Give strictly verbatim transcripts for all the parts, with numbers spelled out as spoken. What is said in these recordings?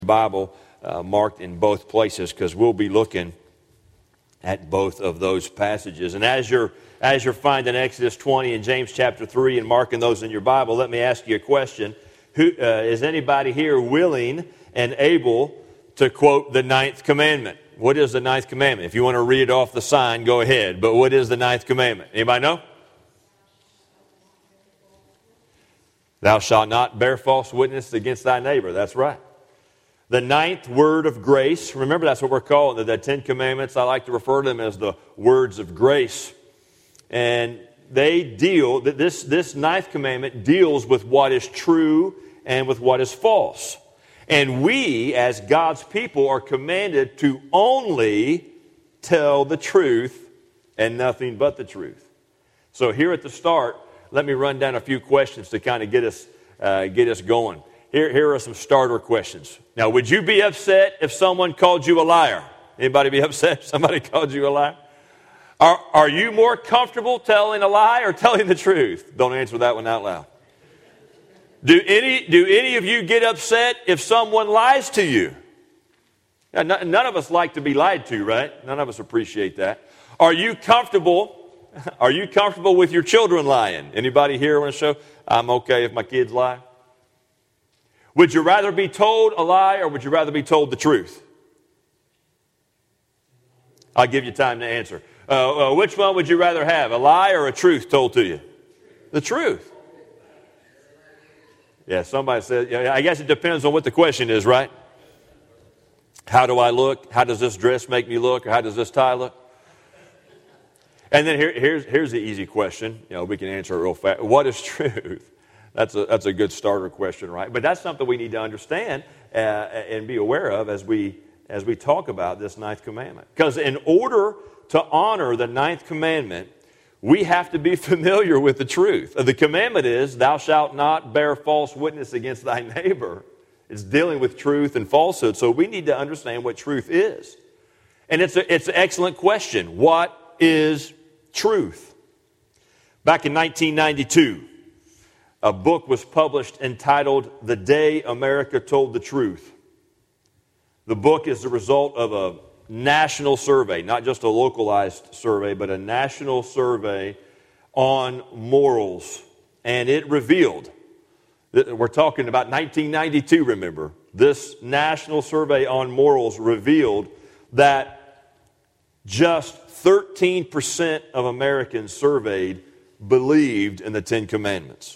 Bible uh, marked in both places, because we'll be looking at both of those passages. And as you're as you're finding Exodus twenty and James chapter three and marking those in your Bible, let me ask you a question. Who uh, is anybody here willing and able to quote the ninth commandment? What is the ninth commandment? If you want to read it off the sign, go ahead. But what is the ninth commandment? Anybody know? Thou shalt not bear false witness against thy neighbor. That's right. The ninth word of grace. Remember, that's what we're calling the, the Ten Commandments. I like to refer to them as the words of grace. And they deal, this, this ninth commandment deals with what is true and with what is false. And we, as God's people, are commanded to only tell the truth and nothing but the truth. So here at the start, let me run down a few questions to kind of get us uh, get us going. Here, here are some starter questions. Now, would you be upset if someone called you a liar? Anybody be upset if somebody called you a liar? Are, are you more comfortable telling a lie or telling the truth? Don't answer that one out loud. Do any, do any of you get upset if someone lies to you? Now, none of us like to be lied to, right? None of us appreciate that. Are you comfortable? Are you comfortable with your children lying? Anybody here want to show I'm okay if my kids lie? Would you rather be told a lie or would you rather be told the truth? I'll give you time to answer. Uh, uh, which one would you rather have, a lie or a truth told to you? The truth. Yeah, somebody said, yeah, I guess it depends on what the question is, right? How do I look? How does this dress make me look? Or how does this tie look? And then here, here's, here's the easy question. You know, we can answer it real fast. What is truth? That's a, that's a good starter question, right? But that's something we need to understand uh, and be aware of as we, as we talk about this ninth commandment. Because in order to honor the ninth commandment, we have to be familiar with the truth. The commandment is, thou shalt not bear false witness against thy neighbor. It's dealing with truth and falsehood. So we need to understand what truth is. And it's, a, it's an excellent question. What is truth? Back in nineteen ninety-two, a book was published entitled The Day America Told the Truth. The book is the result of a national survey, not just a localized survey, but a national survey on morals. And it revealed, we're talking about nineteen ninety-two, remember, this national survey on morals revealed that just thirteen percent of Americans surveyed believed in the Ten Commandments.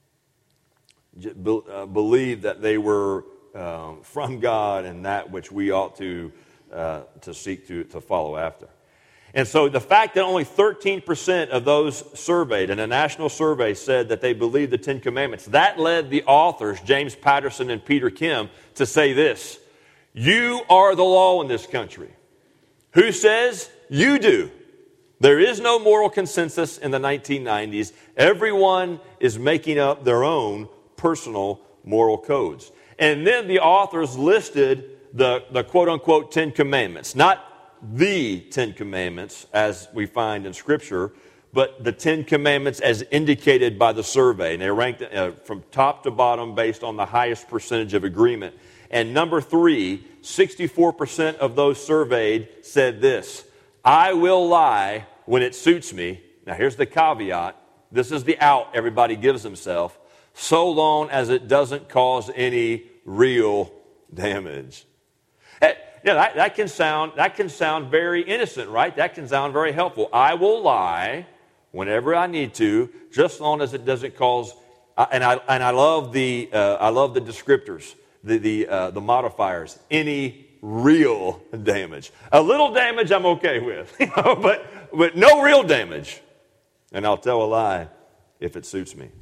Be, uh, believed that they were um, from God and that which we ought to uh, to seek to, to follow after. And so the fact that only thirteen percent of those surveyed in a national survey said that they believed the Ten Commandments, that led the authors, James Patterson and Peter Kim, to say this: you are the law in this country. Who says? You do. There is no moral consensus in the nineteen nineties. Everyone is making up their own personal moral codes. And then the authors listed the, the quote-unquote Ten Commandments. Not the Ten Commandments as we find in Scripture, but the Ten Commandments as indicated by the survey. And they ranked uh, from top to bottom based on the highest percentage of agreement. And number three, sixty-four percent of those surveyed said this: I will lie when it suits me. Now here's the caveat. This is the out everybody gives themselves. So long as it doesn't cause any real damage. Hey, yeah, that, that can sound that can sound very innocent, right? That can sound very helpful. I will lie whenever I need to, just as long as it doesn't cause. Uh, and I and I love the uh, I love the descriptors, the the uh, the modifiers. Any real damage. A little damage I'm okay with, you know, but but no real damage. And I'll tell a lie if it suits me.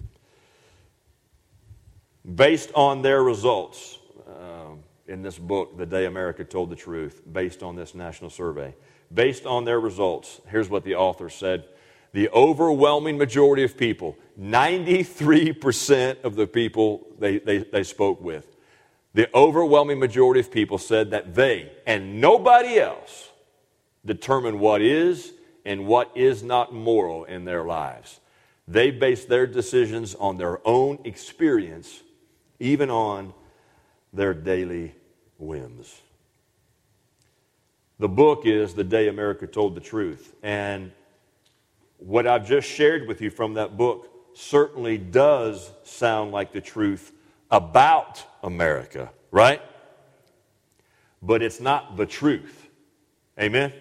Based on their results um, in this book, The Day America Told the Truth, based on this national survey, based on their results, here's what the author said. The overwhelming majority of people, ninety-three percent of the people they, they, they spoke with, the overwhelming majority of people said that they and nobody else determine what is and what is not moral in their lives. They base their decisions on their own experience, even on their daily whims. The book is The Day America Told the Truth. And what I've just shared with you from that book certainly does sound like the truth about America, right? But it's not the truth. Amen?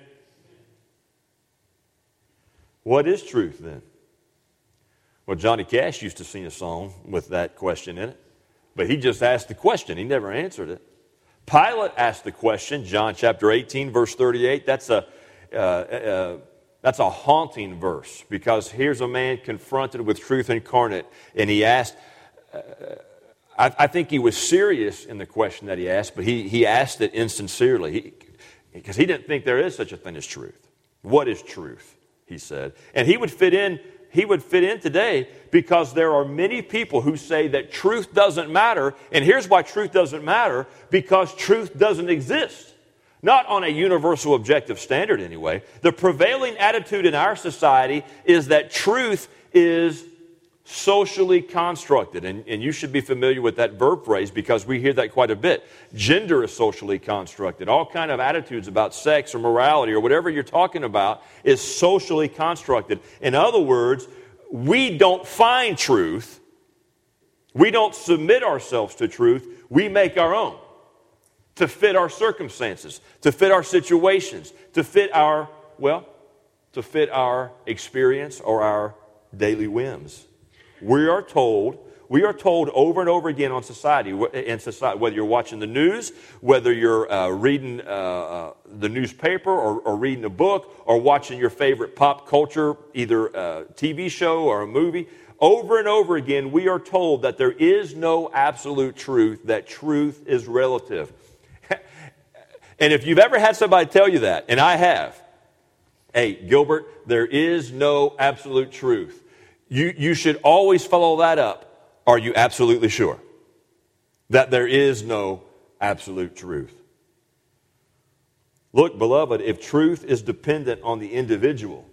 What is truth then? Well, Johnny Cash used to sing a song with that question in it, but he just asked the question. He never answered it. Pilate asked the question, John chapter eighteen, verse thirty-eight. That's a, uh, uh, that's a haunting verse, because here's a man confronted with truth incarnate, and he asked, uh, I, I think he was serious in the question that he asked, but he, he asked it insincerely, he, because he didn't think there is such a thing as truth. What is truth? He said. And he would fit in He would fit in today, because there are many people who say that truth doesn't matter. And here's why truth doesn't matter: because truth doesn't exist. Not on a universal objective standard anyway. The prevailing attitude in our society is that truth is socially constructed. And, and you should be familiar with that verb phrase, because we hear that quite a bit. Gender is socially constructed. All kind of attitudes about sex or morality or whatever you're talking about is socially constructed. In other words, we don't find truth. We don't submit ourselves to truth. We make our own to fit our circumstances, to fit our situations, to fit our, well, to fit our experience or our daily whims. We are told, we are told over and over again on society, in society, whether you're watching the news, whether you're uh, reading uh, uh, the newspaper or, or reading a book or watching your favorite pop culture, either a T V show or a movie, over and over again, we are told that there is no absolute truth, that truth is relative. And if you've ever had somebody tell you that, and I have, hey, Gilbert, there is no absolute truth. You, you should always follow that up. Are you absolutely sure that there is no absolute truth? Look, beloved, if truth is dependent on the individual,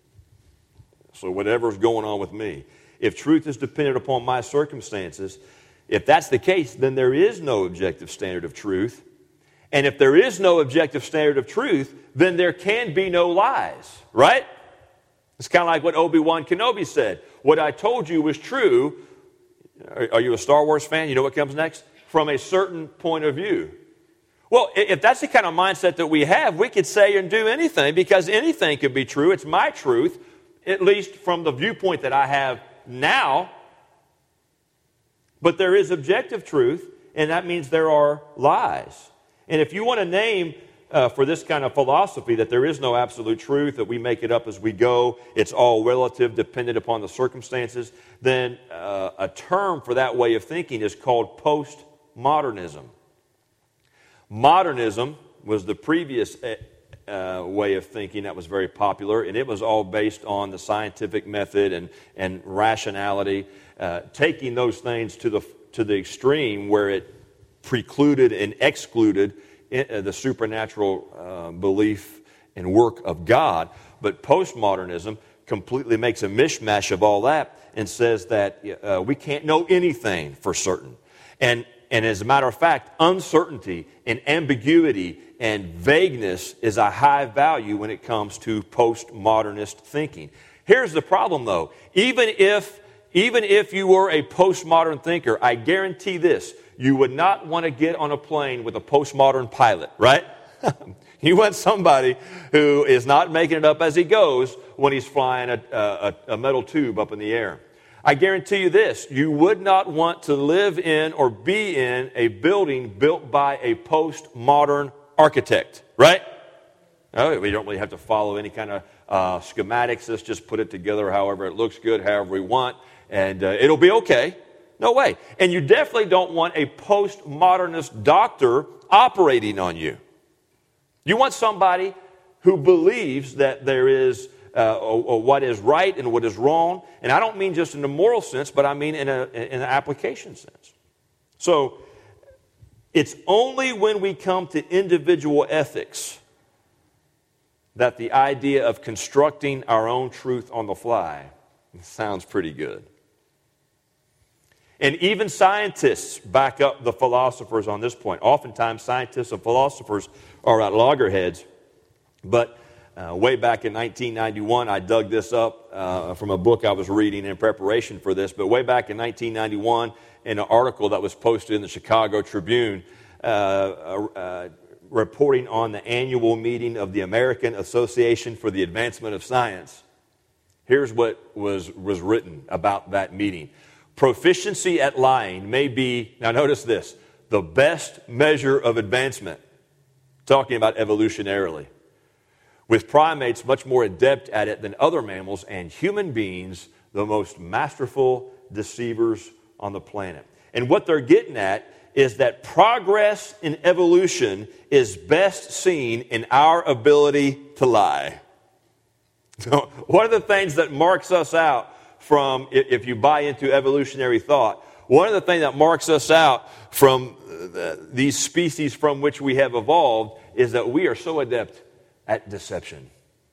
so whatever's going on with me, if truth is dependent upon my circumstances, if that's the case, then there is no objective standard of truth. And if there is no objective standard of truth, then there can be no lies, right? It's kind of like what Obi-Wan Kenobi said. What I told you was true. Are you a Star Wars fan? You know what comes next? From a certain point of view. Well, if that's the kind of mindset that we have, we could say and do anything, because anything could be true. It's my truth, at least from the viewpoint that I have now. But there is objective truth, and that means there are lies. And if you want to name uh, for this kind of philosophy that there is no absolute truth, that we make it up as we go, it's all relative, dependent upon the circumstances, then uh, a term for that way of thinking is called postmodernism. Modernism was the previous uh, way of thinking that was very popular, and it was all based on the scientific method and, and rationality, uh, taking those things to the, to the extreme where it precluded and excluded the supernatural uh, belief and work of God. But postmodernism completely makes a mishmash of all that and says that uh, we can't know anything for certain. And, and as a matter of fact, uncertainty and ambiguity and vagueness is a high value when it comes to postmodernist thinking. Here's the problem, though. Even if, even if you were a postmodern thinker, I guarantee this: you would not want to get on a plane with a postmodern pilot, right? You want somebody who is not making it up as he goes when he's flying a, a, a metal tube up in the air. I guarantee you this: you would not want to live in or be in a building built by a postmodern architect, right? No, we don't really have to follow any kind of uh, schematics. Let's just put it together however it looks good, however we want, and uh, it'll be okay. No way. And you definitely don't want a postmodernist doctor operating on you. You want somebody who believes that there is uh, a, a what is right and what is wrong. And I don't mean just in the moral sense, but I mean in, a, in an application sense. So it's only when we come to individual ethics that the idea of constructing our own truth on the fly sounds pretty good. And even scientists back up the philosophers on this point. Oftentimes, scientists and philosophers are at loggerheads. But uh, way back in nineteen ninety-one, I dug this up uh, from a book I was reading in preparation for this. But way back in nineteen ninety-one, in an article that was posted in the Chicago Tribune, uh, uh, reporting on the annual meeting of the American Association for the Advancement of Science, here's what was, was written about that meeting. Proficiency at lying may be, now notice this, the best measure of advancement, talking about evolutionarily, with primates much more adept at it than other mammals, and human beings the most masterful deceivers on the planet. And what they're getting at is that progress in evolution is best seen in our ability to lie. So one of the things that marks us out from, if you buy into evolutionary thought, one of the things that marks us out from the, these species from which we have evolved is that we are so adept at deception.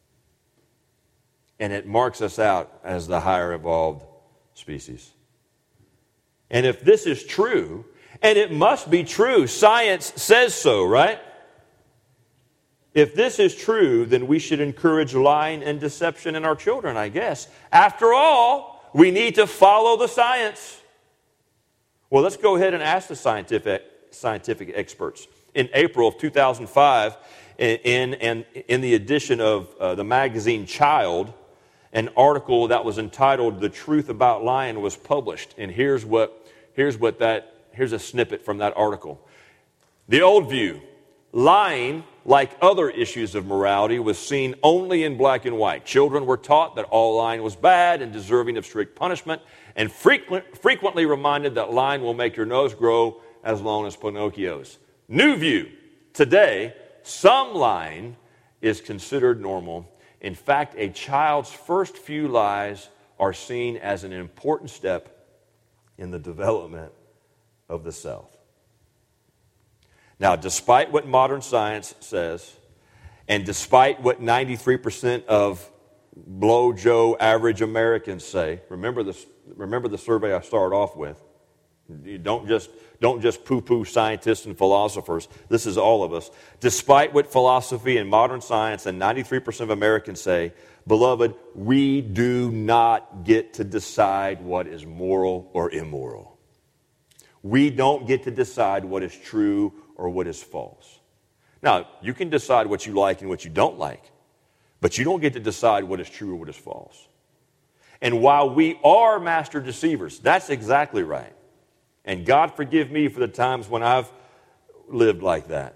And it marks us out as the higher evolved species. And if this is true, and it must be true, science says so, right? If this is true, then we should encourage lying and deception in our children, I guess. After all, we need to follow the science. Well, let's go ahead and ask the scientific, scientific experts. In April of two thousand five, in, in, in the edition of uh, the magazine Child, an article that was entitled "The Truth About Lying" was published. And here's what, here's what that, here's a snippet from that article. The old view: lying, like other issues of morality, was seen only in black and white. Children were taught that all lying was bad and deserving of strict punishment, and frequent, frequently reminded that lying will make your nose grow as long as Pinocchio's. New view: today, some lying is considered normal. In fact, a child's first few lies are seen as an important step in the development of the self. Now, despite what modern science says, and despite what ninety-three percent of blow Joe average Americans say, remember the, remember the survey I started off with. You don't just, don't just poo-poo scientists and philosophers. This is all of us. Despite what philosophy and modern science and ninety-three percent of Americans say, beloved, we do not get to decide what is moral or immoral. We don't get to decide what is true or what is false. Now, you can decide what you like and what you don't like, but you don't get to decide what is true or what is false. And while we are master deceivers, that's exactly right. And God forgive me for the times when I've lived like that.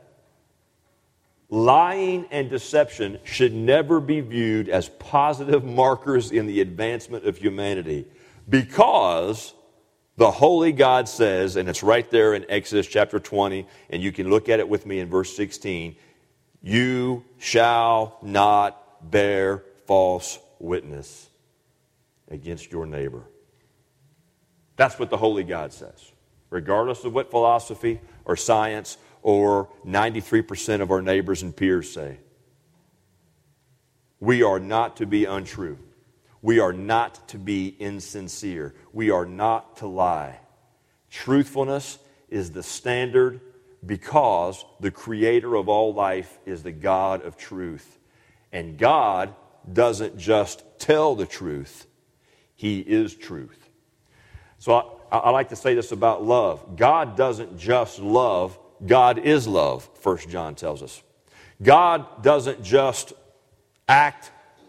Lying and deception should never be viewed as positive markers in the advancement of humanity, because the Holy God says, and it's right there in Exodus chapter twenty, and you can look at it with me in verse sixteen, you shall not bear false witness against your neighbor. That's what the Holy God says. Regardless of what philosophy or science or ninety-three percent of our neighbors and peers say. We are not to be untrue. We are not to be insincere. We are not to lie. Truthfulness is the standard because the creator of all life is the God of truth. And God doesn't just tell the truth. He is truth. So I, I like to say this about love. God doesn't just love. God is love, First John tells us. God doesn't just act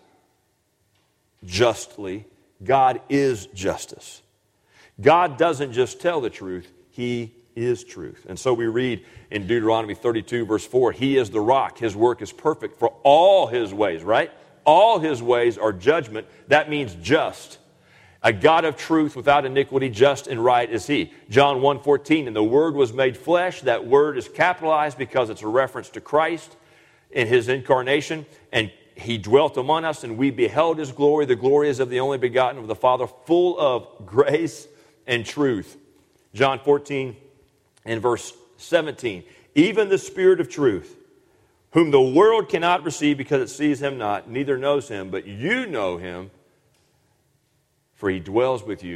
justly. God is justice. God doesn't just tell the truth. He is truth. And so we read in Deuteronomy thirty-two, verse four, He is the rock. His work is perfect for all His ways, right? All His ways are judgment. That means just. A God of truth without iniquity, just and right is He. John one fourteen, and the Word was made flesh. That word is capitalized because it's a reference to Christ in His incarnation. And He dwelt among us, and we beheld His glory. The glory is of the only begotten of the Father, full of grace and truth. John fourteen and verse seventeen. Even the Spirit of truth, whom the world cannot receive because it sees Him not, neither knows Him, but you know Him, for He dwells with you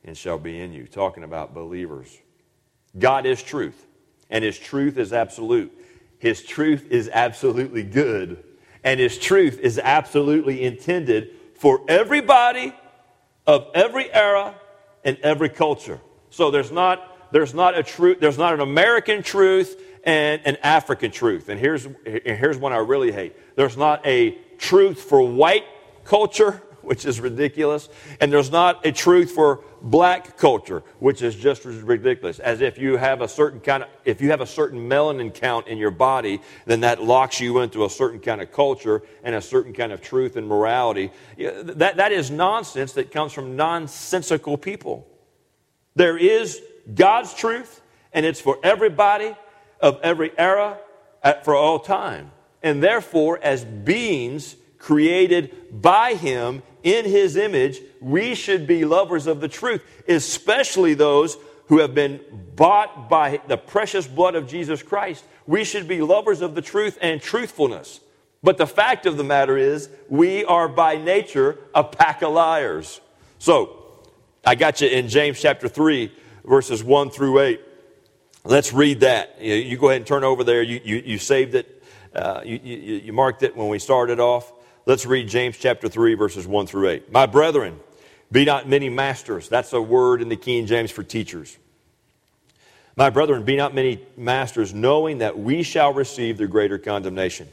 and shall be in you. Talking about believers. God is truth, and His truth is absolute. His truth is absolutely good, and His truth is absolutely intended for everybody of every era and every culture. So there's not, there's not a truth, there's not an American truth and an African truth. And here's, here's one I really hate. There's not a truth for white culture, which is ridiculous, and there's not a truth for black culture, which is just as ridiculous. As if you have a certain kind of, if you have a certain melanin count in your body, then that locks you into a certain kind of culture and a certain kind of truth and morality. That, that is nonsense that comes from nonsensical people. There is God's truth, and it's for everybody of every era at, for all time. And therefore, as beings created by Him in His image, we should be lovers of the truth, especially those who have been bought by the precious blood of Jesus Christ. We should be lovers of the truth and truthfulness. But the fact of the matter is, we are by nature a pack of liars. So, I got you in James chapter three, verses one through eight. Let's read that. You, you go ahead and turn over there. You, you, you saved it. Uh, you, you, you marked it when we started off. Let's read James chapter three, verses one through eight. My brethren, be not many masters. That's a word in the King James for teachers. My brethren, be not many masters, knowing that we shall receive the greater condemnation.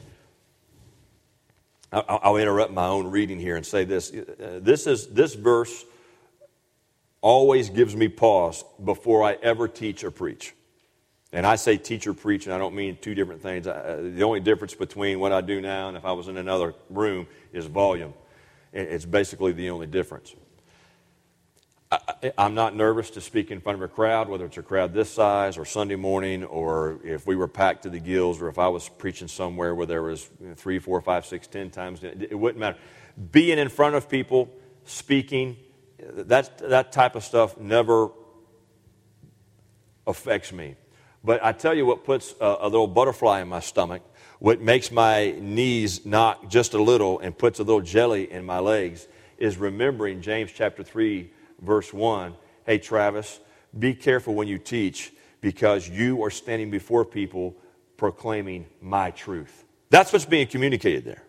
I'll, I'll interrupt my own reading here and say this. Uh, this is this verse always gives me pause before I ever teach or preach. And I say teach or preach, and I don't mean two different things. I, the only difference between what I do now and if I was in another room is volume. It's basically the only difference. I, I'm not nervous to speak in front of a crowd, whether it's a crowd this size or Sunday morning, or if we were packed to the gills, or if I was preaching somewhere where there was three, four, five, six, ten times. It, it wouldn't matter. Being in front of people, speaking, that, that type of stuff never affects me. But I tell you what puts a, a little butterfly in my stomach, what makes my knees knock just a little and puts a little jelly in my legs, is remembering James chapter three, verse one. Hey, Travis, be careful when you teach, because you are standing before people proclaiming my truth. That's what's being communicated there.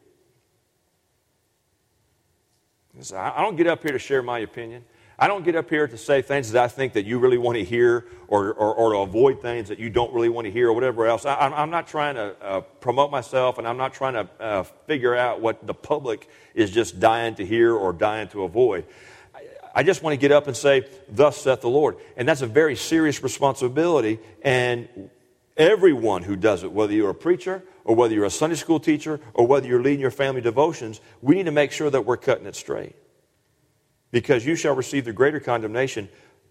I don't get up here to share my opinion. I don't get up here to say things that I think that you really want to hear, or, or, or to avoid things that you don't really want to hear, or whatever else. I, I'm not trying to uh, promote myself, and I'm not trying to uh, figure out what the public is just dying to hear or dying to avoid. I, I just want to get up and say, thus saith the Lord. And that's a very serious responsibility, and everyone who does it, whether you're a preacher or whether you're a Sunday school teacher or whether you're leading your family devotions, we need to make sure that we're cutting it straight. Because you shall receive the greater condemnation.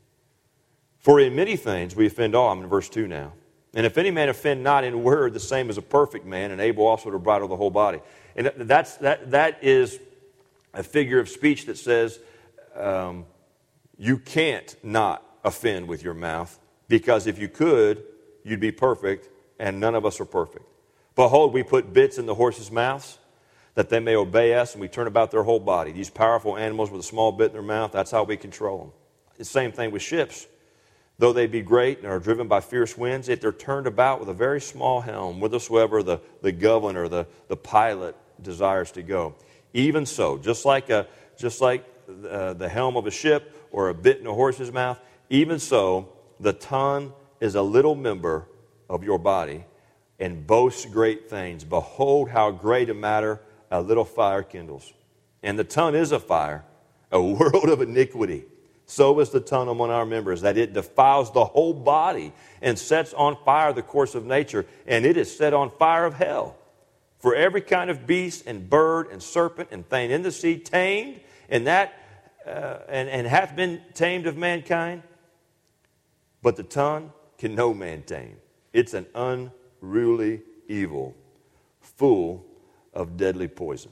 For in many things we offend all. I'm in verse two now. And if any man offend not in word, the same as a perfect man, and able also to bridle the whole body. And that's, that, that is a figure of speech that says um, you can't not offend with your mouth, because if you could, you'd be perfect, and none of us are perfect. Behold, we put bits in the horses' mouths, that they may obey us, and we turn about their whole body. These powerful animals with a small bit in their mouth, that's how we control them. The same thing with ships. Though they be great and are driven by fierce winds, yet they're turned about with a very small helm, whithersoever the, the governor, the, the pilot desires to go. Even so, just like, a, just like uh, the helm of a ship or a bit in a horse's mouth, even so, the tongue is a little member of your body and boasts great things. Behold, how great a matter a little fire kindles. And the tongue is a fire, a world of iniquity. So is the tongue among our members, that it defiles the whole body and sets on fire the course of nature, and it is set on fire of hell. For every kind of beast and bird and serpent and thing in the sea tamed, and that uh, and, and hath been tamed of mankind, but the tongue can no man tame. It's an unruly evil, full of deadly poison.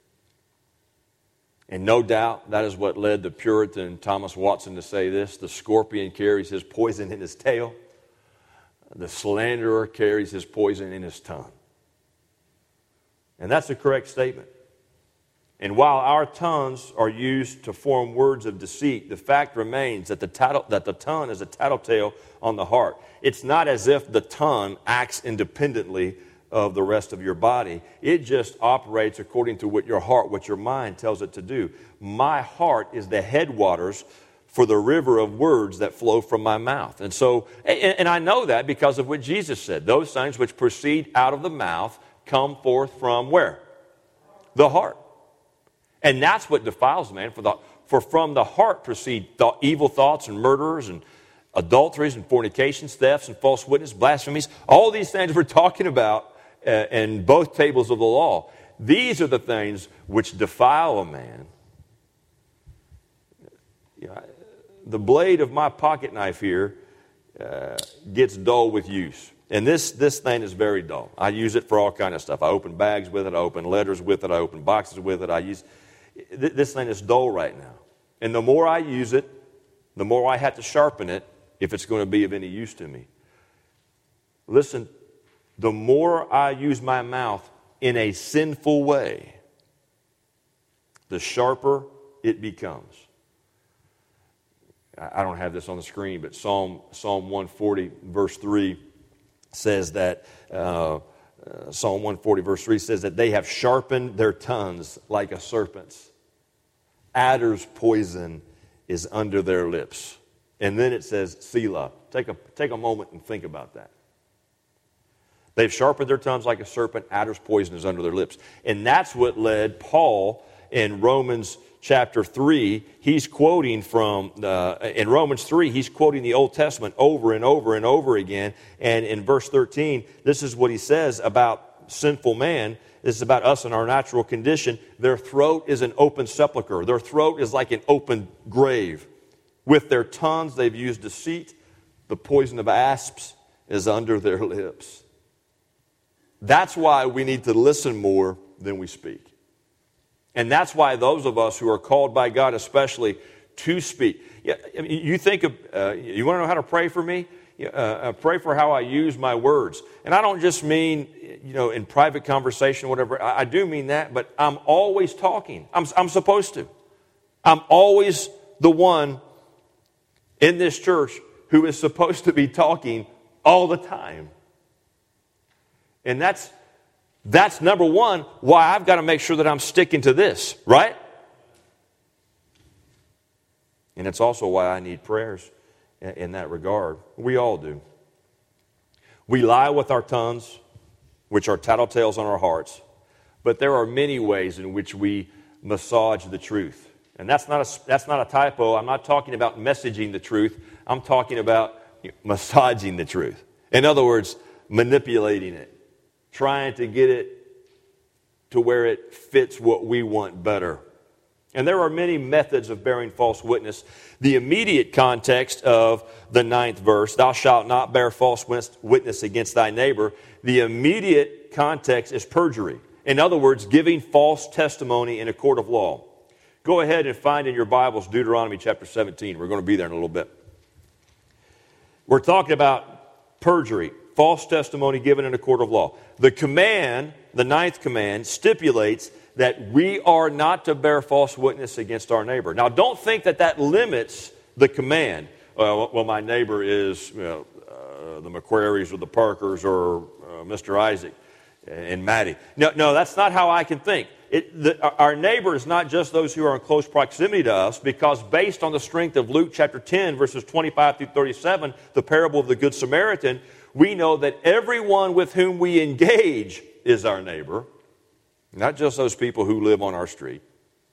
And no doubt that is what led the Puritan Thomas Watson to say this: the scorpion carries his poison in his tail, the slanderer carries his poison in his tongue. And that's a correct statement. And while our tongues are used to form words of deceit, the fact remains that the, tattle, that the tongue is a tattletale on the heart. It's not as if the tongue acts independently of the rest of your body. It just operates according to what your heart, what your mind tells it to do. My heart is the headwaters for the river of words that flow from my mouth. And so, and, and I know that because of what Jesus said. Those things which proceed out of the mouth come forth from where? The heart. And that's what defiles man. For, the, for from the heart proceed th- evil thoughts and murderers and adulteries and fornications, thefts and false witness, blasphemies. All these things we're talking about uh, in both tables of the law. These are the things which defile a man. You know, the blade of my pocket knife here uh, gets dull with use. And this, this thing is very dull. I use it for all kind of stuff. I open bags with it. I open letters with it. I open boxes with it. I use th- This thing is dull right now. And the more I use it, the more I have to sharpen it if it's going to be of any use to me. Listen, the more I use my mouth in a sinful way, the sharper it becomes. I don't have this on the screen, but Psalm Psalm one forty, verse three says that, uh, uh, Psalm one forty, verse three says that they have sharpened their tongues like a serpent's. Adder's poison is under their lips. And then it says, Selah. Take a, take a moment and think about that. They've sharpened their tongues like a serpent. Adder's poison is under their lips. And that's what led Paul in Romans chapter three, he's quoting from, uh, in Romans three, he's quoting the Old Testament over and over and over again. And in verse thirteen, this is what he says about sinful man. This is about us and our natural condition. Their throat is an open sepulcher. Their throat is like an open grave. With their tongues they've used deceit. The poison of asps is under their lips. That's why we need to listen more than we speak. And that's why those of us who are called by God especially to speak. Yeah, I mean, you think of, uh, you want to know how to pray for me? Uh, uh, pray for how I use my words. And I don't just mean, you know, in private conversation, whatever. I, I do mean that, but I'm always talking. I'm, I'm supposed to. I'm always the one in this church who is supposed to be talking all the time. And that's That's number one, why I've got to make sure that I'm sticking to this, right? And it's also why I need prayers in that regard. We all do. We lie with our tongues, which are tattletales on our hearts, but there are many ways in which we massage the truth. And that's not a, that's not a typo. I'm not talking about messaging the truth. I'm talking about massaging the truth. In other words, manipulating it. Trying to get it to where it fits what we want better. And there are many methods of bearing false witness. The immediate context of the ninth verse, thou shalt not bear false witness against thy neighbor, the immediate context is perjury. In other words, giving false testimony in a court of law. Go ahead and find in your Bibles Deuteronomy chapter seventeen. We're going to be there in a little bit. We're talking about perjury. False testimony given in a court of law. The command, the ninth command, stipulates that we are not to bear false witness against our neighbor. Now, don't think that that limits the command. Uh, well, my neighbor is you know, uh, the McQuarries or the Parkers or uh, Mister Isaac and Maddie. No, no, that's not how I can think. It, the, our neighbor is not just those who are in close proximity to us, because based on the strength of Luke chapter ten, verses twenty-five through thirty-seven, the parable of the Good Samaritan, we know that everyone with whom we engage is our neighbor, not just those people who live on our street.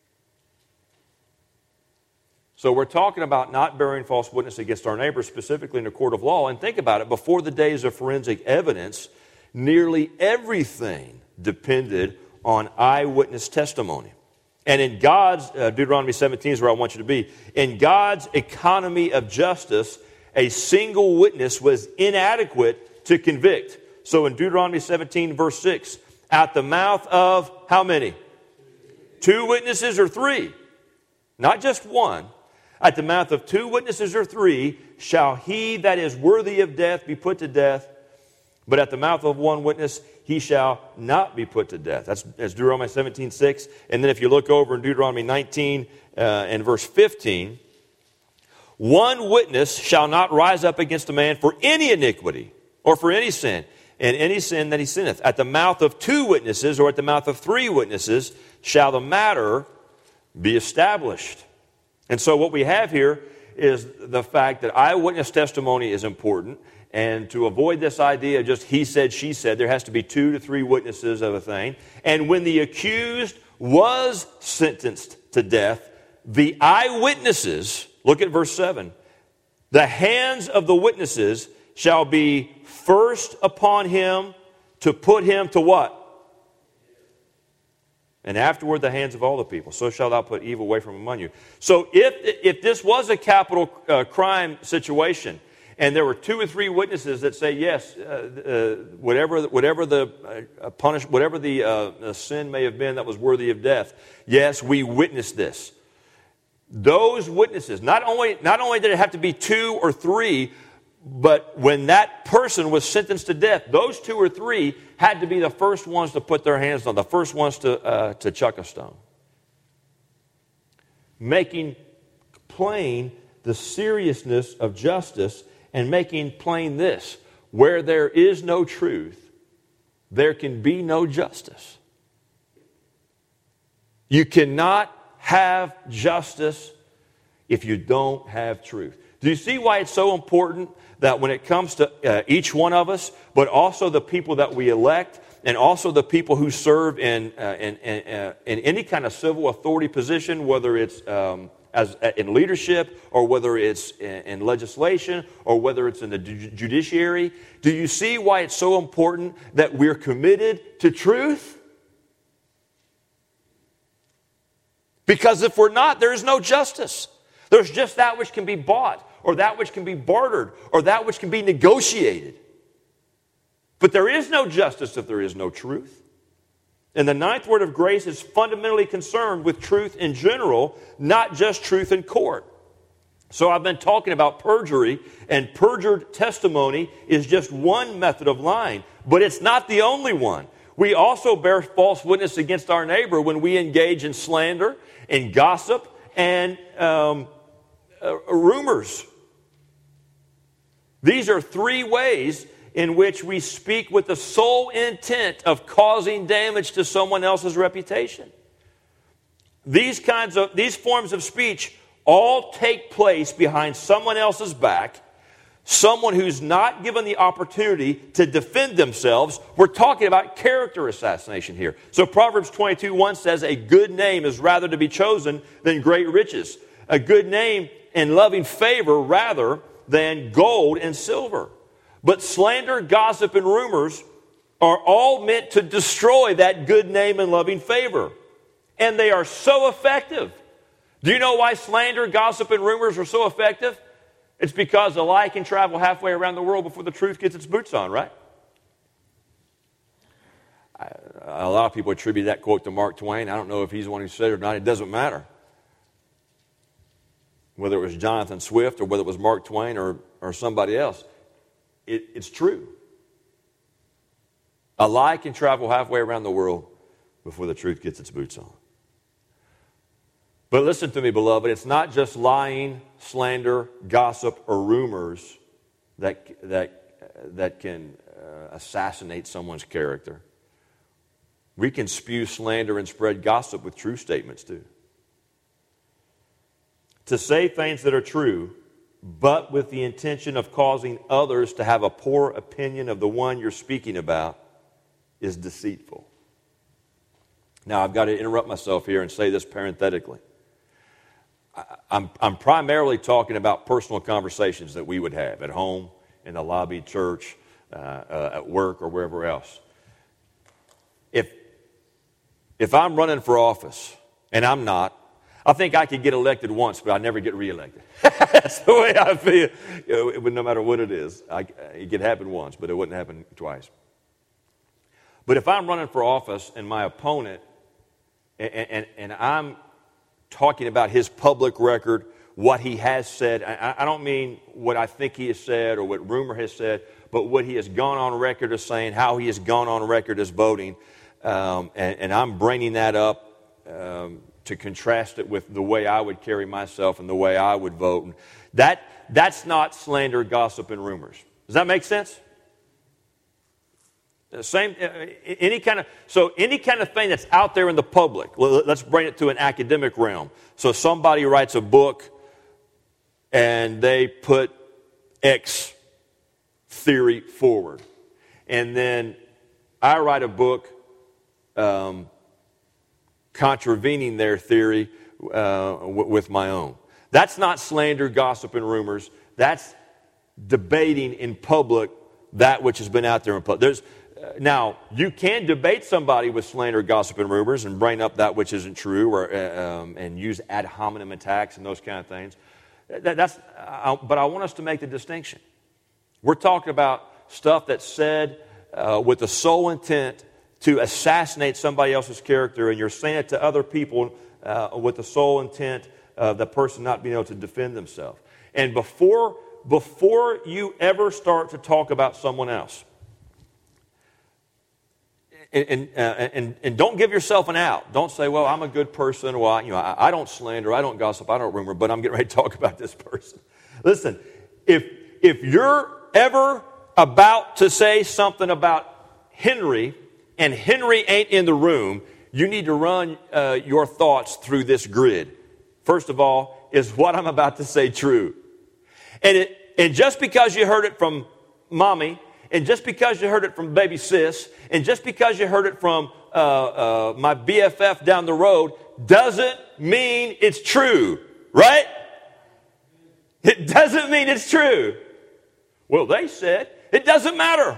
So we're talking about not bearing false witness against our neighbor, specifically in a court of law. And think about it, before the days of forensic evidence, nearly everything depended on eyewitness testimony. And in God's, uh, Deuteronomy seventeen is where I want you to be, in God's economy of justice, a single witness was inadequate to convict. So in Deuteronomy seventeen, verse six, at the mouth of how many? Two witnesses or three? Not just one. At the mouth of two witnesses or three shall he that is worthy of death be put to death. But at the mouth of one witness he shall not be put to death. That's, that's Deuteronomy seventeen six. And then if you look over in Deuteronomy nineteen uh, and verse fifteen, one witness shall not rise up against a man for any iniquity or for any sin, and any sin that he sinneth. At the mouth of two witnesses or at the mouth of three witnesses shall the matter be established. And so what we have here is the fact that eyewitness testimony is important. And to avoid this idea of just he said, she said, there has to be two to three witnesses of a thing. And when the accused was sentenced to death, the eyewitnesses, look at verse seven, the hands of the witnesses shall be first upon him to put him to what? And afterward the hands of all the people. So shalt thou put evil away from among you. So if, if this was a capital uh, crime situation, and there were two or three witnesses that say, yes, uh, uh, whatever, whatever the uh, punish, whatever the uh, sin may have been that was worthy of death, yes, we witnessed this. Those witnesses, not only, not only did it have to be two or three, but when that person was sentenced to death, those two or three had to be the first ones to put their hands on, the first ones to, uh, to chuck a stone. Making plain the seriousness of justice and making plain this: where there is no truth, there can be no justice. You cannot have justice if you don't have truth. Do you see why it's so important that when it comes to uh, each one of us, but also the people that we elect, and also the people who serve in uh, in, in, uh, in any kind of civil authority position, whether it's um, as uh, in leadership, or whether it's in, in legislation, or whether it's in the ju- judiciary, do you see why it's so important that we're committed to truth? Because if we're not, there is no justice. There's just that which can be bought, or that which can be bartered, or that which can be negotiated. But there is no justice if there is no truth. And the ninth word of grace is fundamentally concerned with truth in general, not just truth in court. So I've been talking about perjury, and perjured testimony is just one method of lying, but it's not the only one. We also bear false witness against our neighbor when we engage in slander, in gossip, and um, uh, rumors. These are three ways in which we speak with the sole intent of causing damage to someone else's reputation. These kinds of these forms of speech all take place behind someone else's back, someone who's not given the opportunity to defend themselves. We're talking about character assassination here. So Proverbs twenty-two one says, a good name is rather to be chosen than great riches. A good name and loving favor rather than gold and silver. But slander, gossip, and rumors are all meant to destroy that good name and loving favor. And they are so effective. Do you know why slander, gossip, and rumors are so effective? It's because a lie can travel halfway around the world before the truth gets its boots on, right? A lot of people attribute that quote to Mark Twain. I don't know if he's the one who said it or not. It doesn't matter. Whether it was Jonathan Swift or whether it was Mark Twain or, or somebody else. It, it's true. A lie can travel halfway around the world before the truth gets its boots on. But listen to me, beloved. It's not just lying, slander, gossip, or rumors that, that, that can uh, assassinate someone's character. We can spew slander and spread gossip with true statements too. To say things that are true, but with the intention of causing others to have a poor opinion of the one you're speaking about, is deceitful. Now, I've got to interrupt myself here and say this parenthetically. I'm, I'm primarily talking about personal conversations that we would have at home, in the lobby, church, uh, uh, at work, or wherever else. If, if I'm running for office, and I'm not, I think I could get elected once, but I never get reelected. That's the way I feel. You know, no matter what it is, I, it could happen once, but it wouldn't happen twice. But if I'm running for office and my opponent, and, and, and I'm talking about his public record, what he has said. I, I don't mean what I think he has said or what rumor has said, but what he has gone on record as saying, how he has gone on record as voting. Um, and, and I'm bringing that up um, to contrast it with the way I would carry myself and the way I would vote. And that that's not slander, gossip, and rumors. Does that make sense? The same, uh, any kind of so any kind of thing that's out there in the public. Let's bring it to an academic realm. So somebody writes a book, and they put X theory forward, and then I write a book um, contravening their theory uh, w- with my own. That's not slander, gossip, and rumors. That's debating in public that which has been out there in public. There's Now, you can debate somebody with slander, gossip, and rumors and bring up that which isn't true, or uh, um, and use ad hominem attacks and those kind of things. That, that's, uh, but I want us to make the distinction. We're talking about stuff that's said uh, with the sole intent to assassinate somebody else's character, and you're saying it to other people uh, with the sole intent of the person not being able to defend themselves. And before before you ever start to talk about someone else, And, and, uh, and, and don't give yourself an out. Don't say, well, I'm a good person, or I, you know, I, I don't slander, I don't gossip, I don't rumor, but I'm getting ready to talk about this person. Listen, if, if you're ever about to say something about Henry, and Henry ain't in the room, you need to run uh, your thoughts through this grid. First of all, is what I'm about to say true? And, it, and just because you heard it from mommy, and just because you heard it from baby sis, and just because you heard it from uh, uh, my B F F down the road, doesn't mean it's true, right? It doesn't mean it's true. Well, they said, it doesn't matter.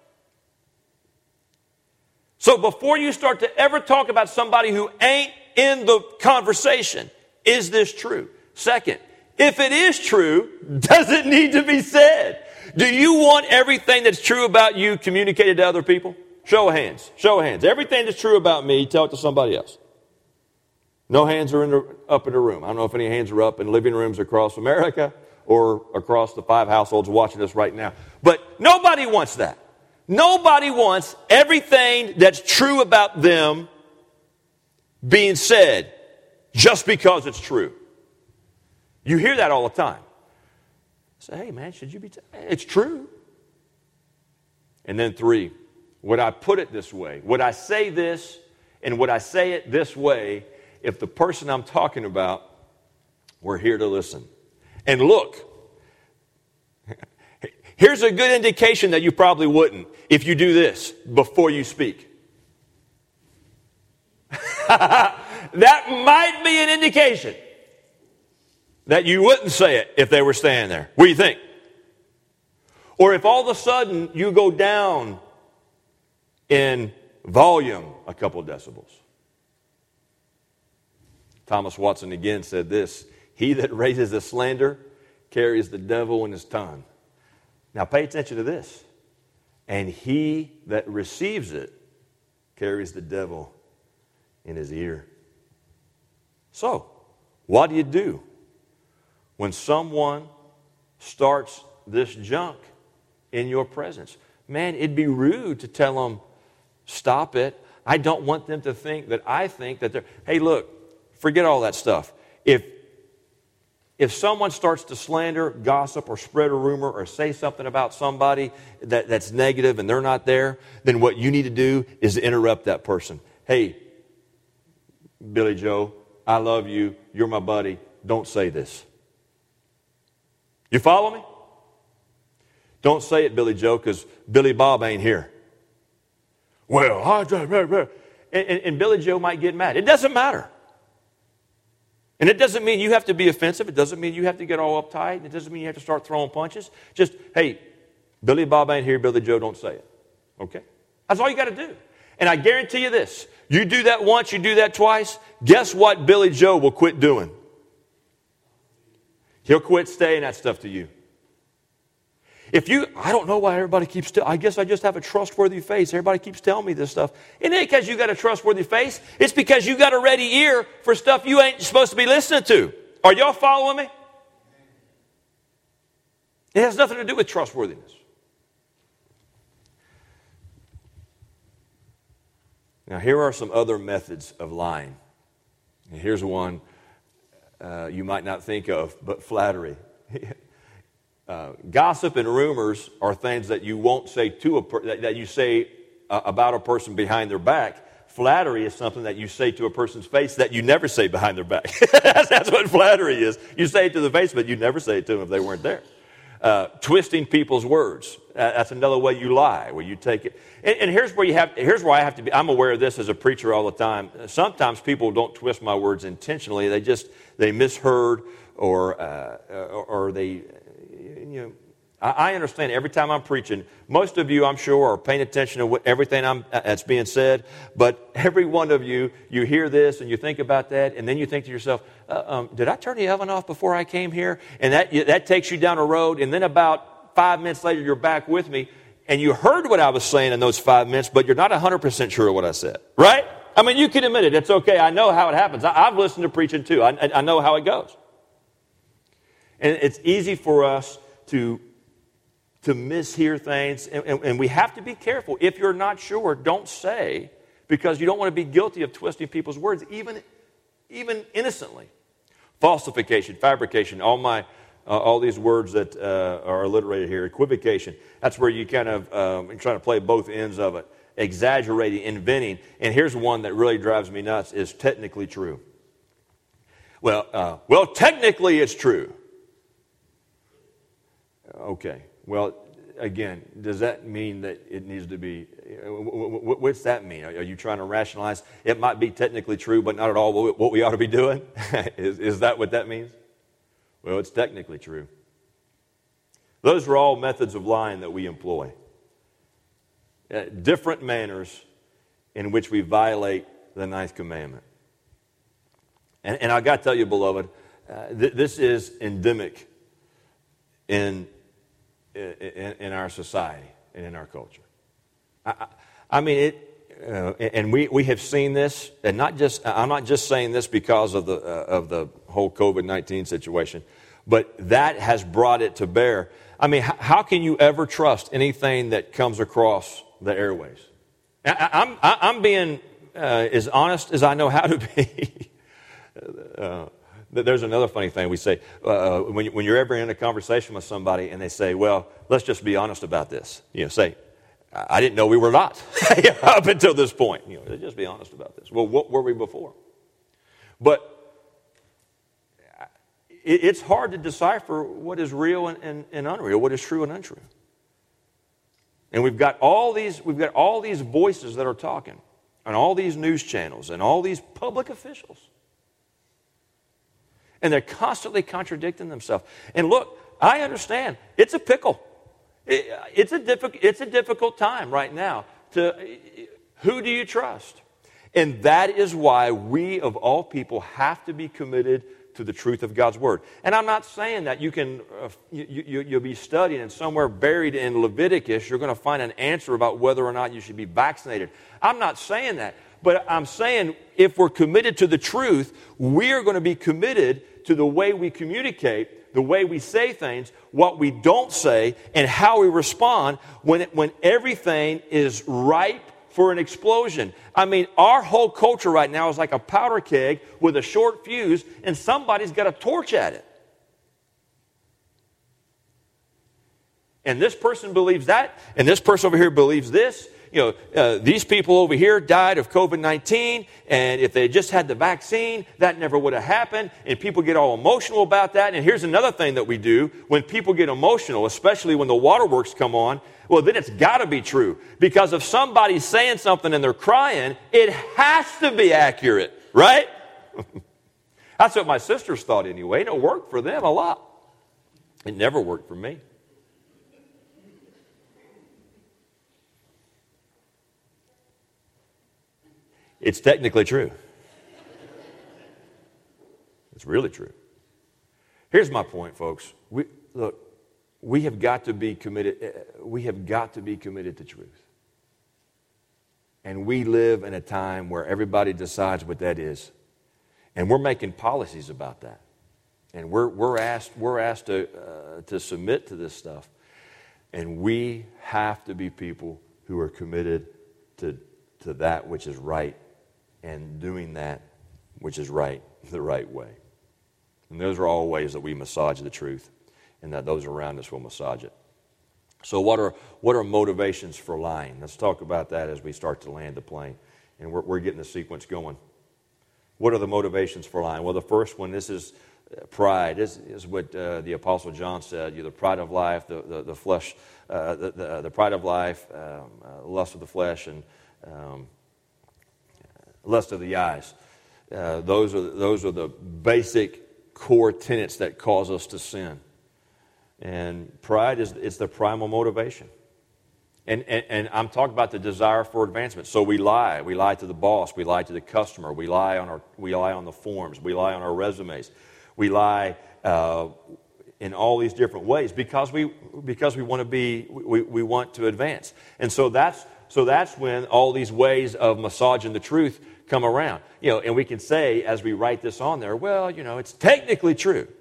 So before you start to ever talk about somebody who ain't in the conversation, is this true? Second, if it is true, does it need to be said? Do you want everything that's true about you communicated to other people? Show of hands. Show of hands. Everything that's true about me, tell it to somebody else. No hands are in the, up in the room. I don't know if any hands are up in living rooms across America or across the five households watching us right now. But nobody wants that. Nobody wants everything that's true about them being said just because it's true. You hear that all the time. Say, hey, man, should you be... T-? It's true. And then three, would I put it this way? Would I say this, and would I say it this way if the person I'm talking about were here to listen? And look, here's a good indication that you probably wouldn't if you do this before you speak. That might be an indication that you wouldn't say it if they were standing there. What do you think? Or if all of a sudden you go down in volume a couple decibels. Thomas Watson again said this: he that raises a slander carries the devil in his tongue. Now pay attention to this. And he that receives it carries the devil in his ear. So, what do you do when someone starts this junk in your presence? Man, it'd be rude to tell them, stop it. I don't want them to think that I think that they're... Hey, look, forget all that stuff. If, if someone starts to slander, gossip, or spread a rumor, or say something about somebody that, that's negative and they're not there, then what you need to do is interrupt that person. Hey, Billy Joe, I love you. You're my buddy. Don't say this. You follow me? Don't say it, Billy Joe, because Billy Bob ain't here. Well, I and, and, and Billy Joe might get mad. It doesn't matter. And it doesn't mean you have to be offensive. It doesn't mean you have to get all uptight. It doesn't mean you have to start throwing punches. Just, hey, Billy Bob ain't here. Billy Joe, don't say it. Okay? That's all you got to do. And I guarantee you this. You do that once, you do that twice, guess what Billy Joe will quit doing? He'll quit saying that stuff to you. If you, I don't know why everybody keeps, t- I guess I just have a trustworthy face. Everybody keeps telling me this stuff. It ain't because you got a trustworthy face. It's because you got a ready ear for stuff you ain't supposed to be listening to. Are y'all following me? It has nothing to do with trustworthiness. Now, here are some other methods of lying. And here's one uh, you might not think of, but flattery. uh, gossip and rumors are things that you won't say to a per- that, that you say uh, about a person behind their back. Flattery is something that you say to a person's face that you never say behind their back. that's, that's what flattery is. You say it to the face, but you never say it to them if they weren't there. Uh, twisting people's words. Uh, that's another way you lie, where you take it. And, and here's where you have. Here's where I have to be. I'm aware of this as a preacher all the time. Sometimes people don't twist my words intentionally. They just they misheard or uh, or, or they, you know. I, I understand every time I'm preaching. Most of you, I'm sure, are paying attention to what, everything I'm, that's being said. But every one of you, you hear this and you think about that, and then you think to yourself, uh, um, "Did I turn the oven off before I came here?" And that that takes you down a road, and then about five minutes later, you're back with me, and you heard what I was saying in those five minutes, but you're not one hundred percent sure of what I said, right? I mean, you can admit it. It's okay. I know how it happens. I, I've listened to preaching too. I, I know how it goes. And it's easy for us to, to mishear things, and, and, and we have to be careful. If you're not sure, don't say, because you don't want to be guilty of twisting people's words, even, even innocently. Falsification, fabrication, all my... Uh, all these words that uh, are alliterated here. Equivocation, that's where you kind of um, try to play both ends of it. Exaggerating, inventing. And here's one that really drives me nuts, is technically true. Well, uh, well, technically it's true. Okay. Well, again, does that mean that it needs to be, what's that mean? Are you trying to rationalize? It might be technically true, but not at all what we ought to be doing? is, is that what that means? Well, it's technically true. Those are all methods of lying that we employ. Uh, different manners in which we violate the ninth commandment. And, and I've got to tell you, beloved, uh, th- this is endemic in, in, in our society and in our culture. I, I, I mean, it, uh, and we, we have seen this, and not just, I'm not just saying this because of the, uh, of the whole covid nineteen situation, but that has brought it to bear. I mean, h- how can you ever trust anything that comes across the airways? I, I'm, I, I'm being uh, as honest as I know how to be. uh, there's another funny thing we say. Uh, when, you, when you're ever in a conversation with somebody and they say, well, let's just be honest about this. You know, say, I didn't know we were not up until this point. You know, let's just be honest about this. Well, what were we before? But it, it's hard to decipher what is real and, and, and unreal, what is true and untrue. And we've got all these, we've got all these voices that are talking, and all these news channels, and all these public officials. And they're constantly contradicting themselves. And look, I understand. It's a pickle. It, it's, a difficult, it's a difficult time right now. To, who do you trust? And that is why we, of all people, have to be committed to the truth of God's Word. And I'm not saying that you can, uh, you, you, you'll be studying and somewhere buried in Leviticus, you're going to find an answer about whether or not you should be vaccinated. I'm not saying that. But I'm saying if we're committed to the truth, we're going to be committed to the way we communicate, the way we say things, what we don't say, and how we respond when, it, when everything is ripe for an explosion. I mean, our whole culture right now is like a powder keg with a short fuse, and somebody's got a torch at it. And this person believes that, and this person over here believes this. You know, uh, these people over here died of covid nineteen, and if they just had the vaccine, that never would have happened, and people get all emotional about that. And here's another thing that we do. When people get emotional, especially when the waterworks come on, well, then it's got to be true. Because if somebody's saying something and they're crying, it has to be accurate, right? That's what my sisters thought anyway, and it worked for them a lot. It never worked for me. It's technically true. It's really true. Here's my point, folks. We, look, we have got to be committed. We have got to be committed to truth. And we live in a time where everybody decides what that is. And we're making policies about that. And we're, we're asked, we're asked to, uh, to submit to this stuff. And we have to be people who are committed to, to that which is right and doing that which is right the right way. And those are all ways that we massage the truth and that those around us will massage it. So what are what are motivations for lying? Let's talk about that as we start to land the plane. And we're, we're getting the sequence going. What are the motivations for lying? Well, the first one, this is pride. This is what uh, the Apostle John said. You know, the pride of life, the, the, the flesh, uh, the, the, the pride of life, um, uh, lust of the flesh, and um, lust of the eyes. Uh, those are those are the basic core tenets that cause us to sin. And pride is it's the primal motivation. And, and, and I'm talking about the desire for advancement. So we lie. We lie to the boss. We lie to the customer. We lie on our we lie on the forms. We lie on our resumes. We lie uh, in all these different ways because we because we want to be we, we want to advance. And so that's so that's when all these ways of massaging the truth come around. You know, and we can say as we write this on there, well, you know, it's technically true.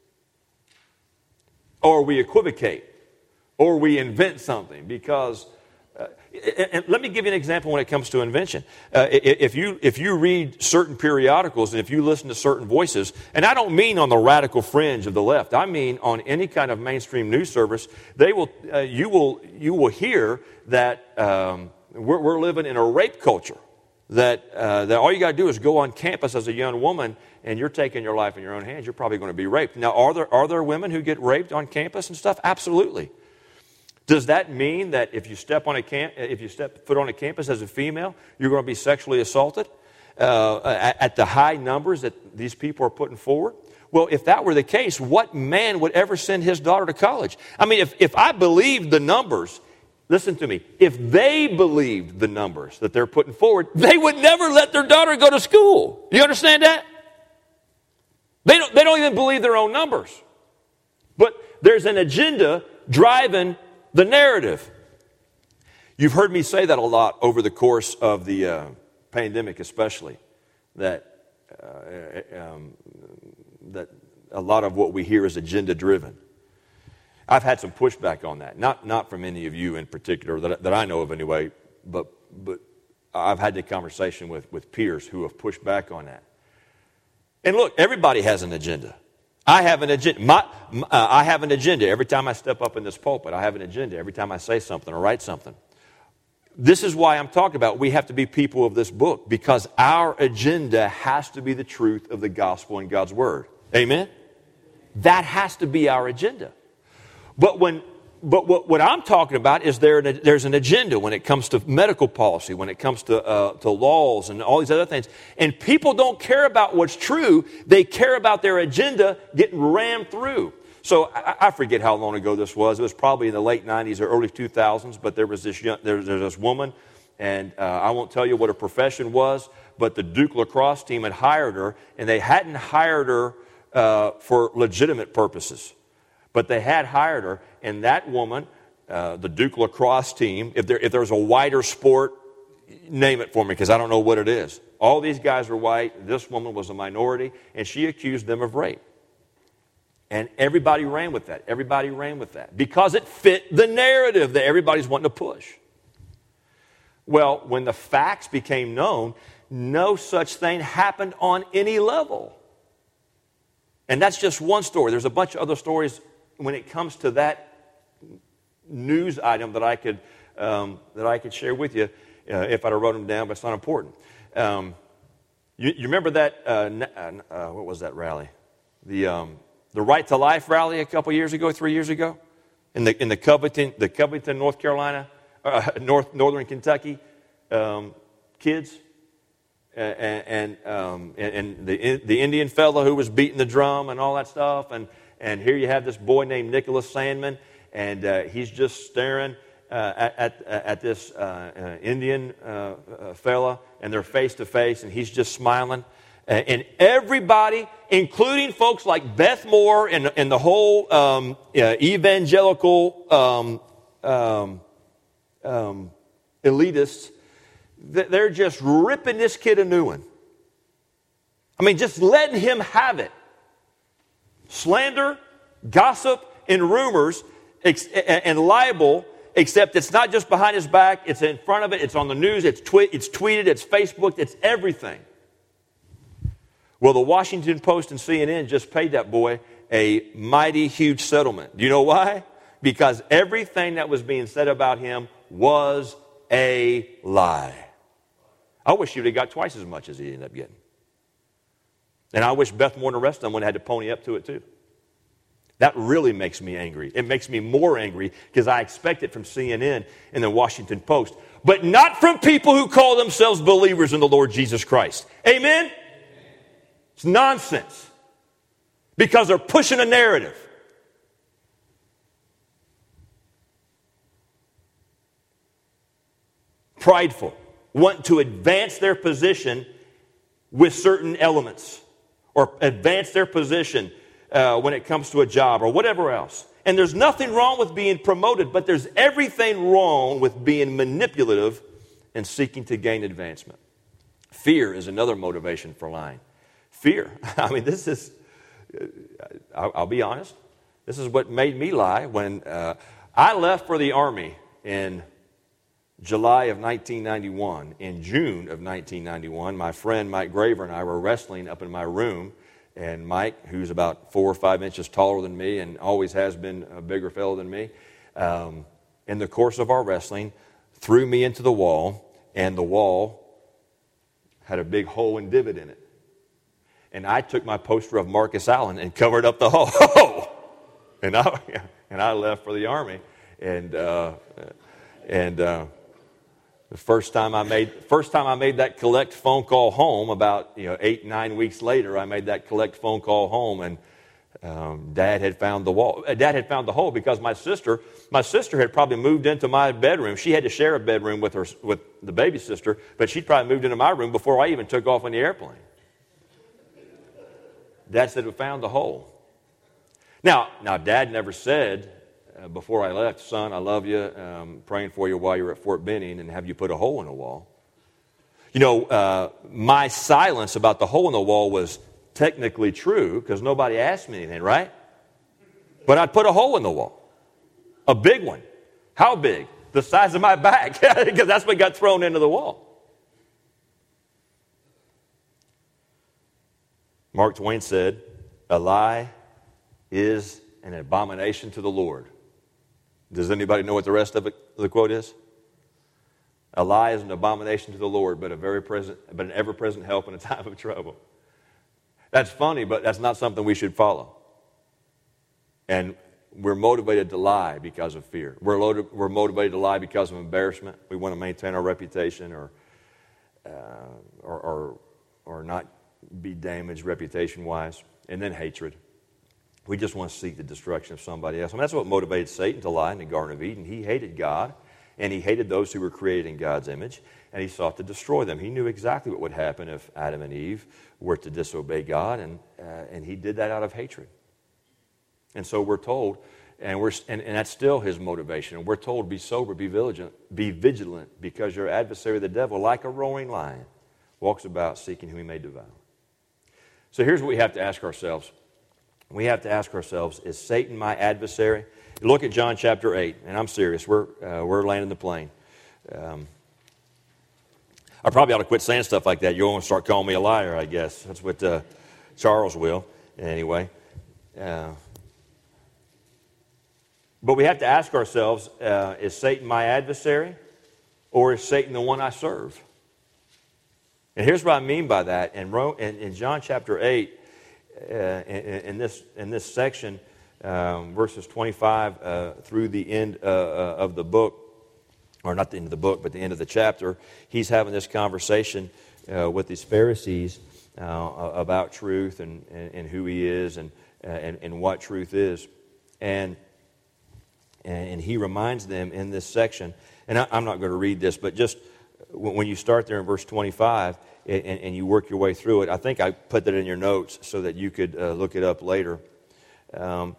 Or we equivocate, or we invent something because, uh, and, and let me give you an example when it comes to invention. Uh, if you if you read certain periodicals and if you listen to certain voices, and I don't mean on the radical fringe of the left, I mean on any kind of mainstream news service, they will uh, you will you will hear that um, we're, we're living in a rape culture. That uh, that all you got to do is go on campus as a young woman and you're taking your life in your own hands, you're probably going to be raped. Now, are there are there women who get raped on campus and stuff? Absolutely. Does that mean that if you step on a camp, if you step foot on a campus as a female, you're going to be sexually assaulted uh, at, at the high numbers that these people are putting forward? Well, if that were the case, what man would ever send his daughter to college? I mean, if if I believed the numbers. Listen to me. If they believed the numbers that they're putting forward, they would never let their daughter go to school. You understand that? They don't, they don't even believe their own numbers. But there's an agenda driving the narrative. You've heard me say that a lot over the course of the uh, pandemic especially, that, uh, um, that a lot of what we hear is agenda-driven. I've had some pushback on that, not not from any of you in particular that, that I know of anyway, but but I've had the conversation with, with peers who have pushed back on that. And look, everybody has an agenda. I have an agenda. My, uh, I have an agenda every time I step up in this pulpit. I have an agenda every time I say something or write something. This is why I'm talking about we have to be people of this book because our agenda has to be the truth of the gospel and God's word. Amen? That has to be our agenda. But when, but what, what I'm talking about is there there's an agenda when it comes to medical policy, when it comes to uh, to laws and all these other things. And people don't care about what's true; they care about their agenda getting rammed through. So I, I forget how long ago this was. It was probably in the late nineties or early two thousands. But there was this young, there, there was this woman, and uh, I won't tell you what her profession was, but the Duke lacrosse team had hired her, and they hadn't hired her uh, for legitimate purposes. But they had hired her, and that woman, uh, the Duke lacrosse team, if there if there's a whiter sport, name it for me because I don't know what it is. All these guys were white. This woman was a minority, and she accused them of rape. And everybody ran with that. Everybody ran with that because it fit the narrative that everybody's wanting to push. Well, when the facts became known, no such thing happened on any level. And that's just one story. There's a bunch of other stories when it comes to that news item that I could um, that I could share with you uh, if I'd have wrote them down, but it's not important. Um, you, you remember that? Uh, uh, what was that rally? The um, the Right to Life rally a couple years ago, three years ago, in the in the Covington, the Covington, North Carolina, uh, North Northern Kentucky um, kids. And and, um, and the the Indian fellow who was beating the drum and all that stuff, and and here you have this boy named Nicholas Sandman, and uh, he's just staring uh, at, at at this uh, uh, Indian uh, uh, fella, and they're face to face, and he's just smiling, and everybody, including folks like Beth Moore and and the whole um, uh, evangelical um, um, um, elitists. They're just ripping this kid a new one. I mean, just letting him have it. slander, gossip, and rumors, and libel, except it's not just behind his back, it's in front of it, it's on the news, it's, twi- it's tweeted, it's Facebooked, it's everything. Well, the Washington Post and C N N just paid that boy a mighty huge settlement. Do you know why? Because everything that was being said about him was a lie. I wish he would have got twice as much as he ended up getting. And I wish Beth Moore and the rest of them would have had to pony up to it too. That really makes me angry. It makes me more angry because I expect it from C N N and the Washington Post, but not from people who call themselves believers in the Lord Jesus Christ. Amen? Amen. It's nonsense because they're pushing a narrative. Prideful, want to advance their position with certain elements or advance their position Uh, when it comes to a job or whatever else. And there's nothing wrong with being promoted, but there's everything wrong with being manipulative and seeking to gain advancement. Fear is another motivation for lying. Fear. I mean, this is, I'll, I'll be honest, this is what made me lie. When uh, I left for the Army in July of nineteen ninety-one, in June of nineteen ninety-one, my friend Mike Graver and I were wrestling up in my room. And Mike, who's about four or five inches taller than me and always has been a bigger fellow than me, um, in the course of our wrestling, threw me into the wall, and the wall had a big hole and divot in it. And I took my poster of Marcus Allen and covered up the hole. and I and I left for the Army. And uh, and uh, the first time I made first time I made that collect phone call home, about you know eight nine weeks later, I made that collect phone call home, and um, Dad had found the wall. Dad had found the hole because my sister my sister had probably moved into my bedroom. She had to share a bedroom with her with the baby sister, but she'd probably moved into my room before I even took off on the airplane. Dad said we found the hole. Now, now Dad never said. Uh, before I left, son, I love you, um, praying for you while you're at Fort Benning, and have you put a hole in the wall. You know, uh, my silence about the hole in the wall was technically true because nobody asked me anything, right? But I'd put a hole in the wall. A big one. How big? The size of my back, because that's what got thrown into the wall. Mark Twain said, a lie is an abomination to the Lord. Does anybody know what the rest of it, the quote is? A lie is an abomination to the Lord, but a very present, but an ever-present help in a time of trouble. That's funny, but that's not something we should follow. And we're motivated to lie because of fear. We're, loaded, we're motivated to lie because of embarrassment. We want to maintain our reputation, or, uh, or, or, or not be damaged reputation-wise. And then hatred. We just want to seek the destruction of somebody else. I mean, that's what motivated Satan to lie in the Garden of Eden. He hated God, and he hated those who were created in God's image, and he sought to destroy them. He knew exactly what would happen if Adam and Eve were to disobey God, and uh, and he did that out of hatred. And so we're told, and we're and, and that's still his motivation. And we're told, be sober, be vigilant, be vigilant, because your adversary, the devil, like a roaring lion, walks about seeking whom he may devour. So here's what we have to ask ourselves. We have to ask ourselves, is Satan my adversary? Look at John chapter eight, and I'm serious. We're, uh, we're landing the plane. Um, I probably ought to quit saying stuff like that. You'll want to start calling me a liar, I guess. That's what uh, Charles will, anyway. Uh, but we have to ask ourselves, uh, is Satan my adversary, or is Satan the one I serve? And here's what I mean by that. In, in, in John chapter eight, Uh, in, in this in this section, um, verses twenty-five uh, through the end uh, uh, of the book, or not the end of the book, but the end of the chapter, he's having this conversation uh, with these Pharisees uh, about truth and, and, and who he is and, uh, and and what truth is, and and he reminds them in this section. And I, I'm not going to read this, but just when you start there in verse twenty-five. And, and you work your way through it. I think I put that in your notes so that you could uh, look it up later. Um,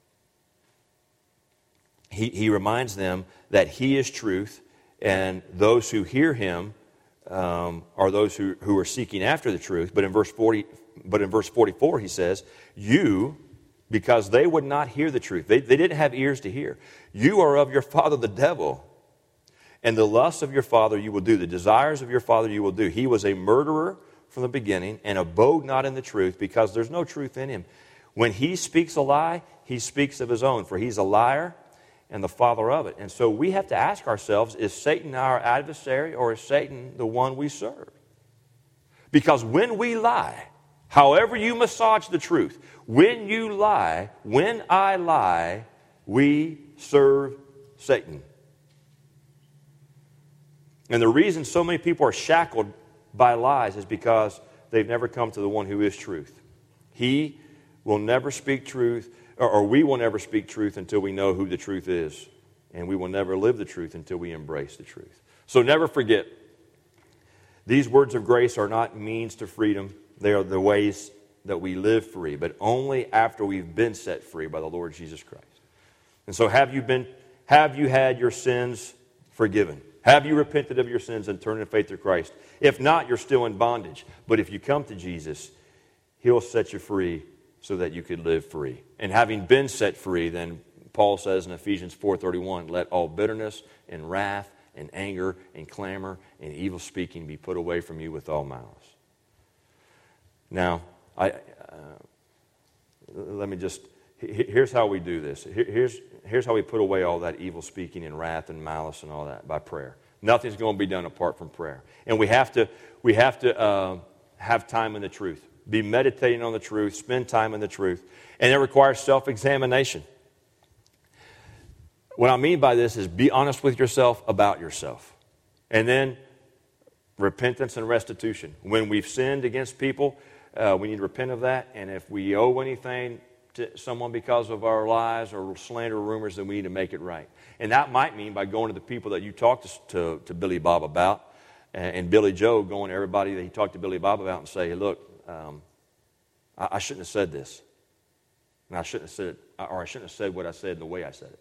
he, he reminds them that he is truth, and those who hear him um, are those who, who are seeking after the truth. But in verse forty, but in verse forty-four, he says, "You because they would not hear the truth. They, they didn't have ears to hear. You are of your father the devil, and the lusts of your father you will do. The desires of your father you will do. He was a murderer from the beginning and abode not in the truth, because there's no truth in him. When he speaks a lie, he speaks of his own, for he's a liar and the father of it. And so we have to ask ourselves, is Satan our adversary, or is Satan the one we serve? Because when we lie, however you massage the truth, when you lie, when I lie, we serve Satan. And the reason so many people are shackled by lies is because they've never come to the one who is truth. He will never speak truth, or, or we will never speak truth until we know who the truth is. And we will never live the truth until we embrace the truth. So never forget, these words of grace are not means to freedom. They are the ways that we live free, but only after we've been set free by the Lord Jesus Christ. And so have you been, have you had your sins forgiven? Have you repented of your sins and turned in faith to Christ? If not, you're still in bondage. But if you come to Jesus, He'll set you free so that you could live free. And having been set free, then Paul says in Ephesians four thirty-one, let all bitterness and wrath and anger and clamor and evil speaking be put away from you with all malice. Now, I uh, let me just, here's how we do this. Here's, here's how we put away all that evil speaking and wrath and malice and all that, by prayer. Nothing's going to be done apart from prayer. And we have to, we have to uh, have time in the truth. Be meditating on the truth, spend time in the truth. And it requires self-examination. What I mean by this is be honest with yourself about yourself. And then repentance and restitution. When we've sinned against people, uh, we need to repent of that. And if we owe anything to someone because of our lies or slander or rumors, then we need to make it right. And that might mean by going to the people that you talked to, to, to Billy Bob about, and, and Billy Joe going to everybody that he talked to Billy Bob about and say, hey, look, um, I, I shouldn't have said this. And I shouldn't have said it, or I shouldn't have said what I said in the way I said it.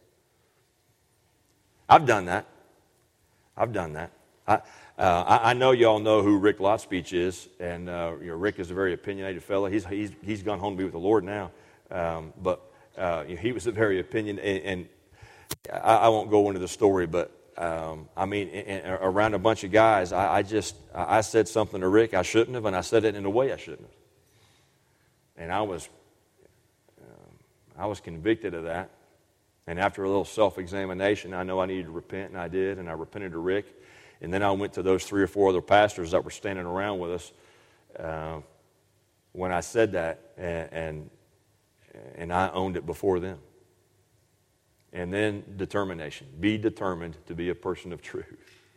I've done that. I've done that. I, uh, I, I know y'all know who Rick Lotspeech is, and uh, you know, Rick is a very opinionated fellow. He's he's he's gone home to be with the Lord now, um, but uh, you know, he was a very opinion. And, and I, I won't go into the story, but um, I mean, in, in, around a bunch of guys, I, I just I said something to Rick I shouldn't have, and I said it in a way I shouldn't have, and I was um, I was convicted of that. And after a little self-examination, I know I needed to repent, and I did, and I repented to Rick. And then I went to those three or four other pastors that were standing around with us uh, when I said that, and, and and I owned it before them. And then determination. Be determined to be a person of truth.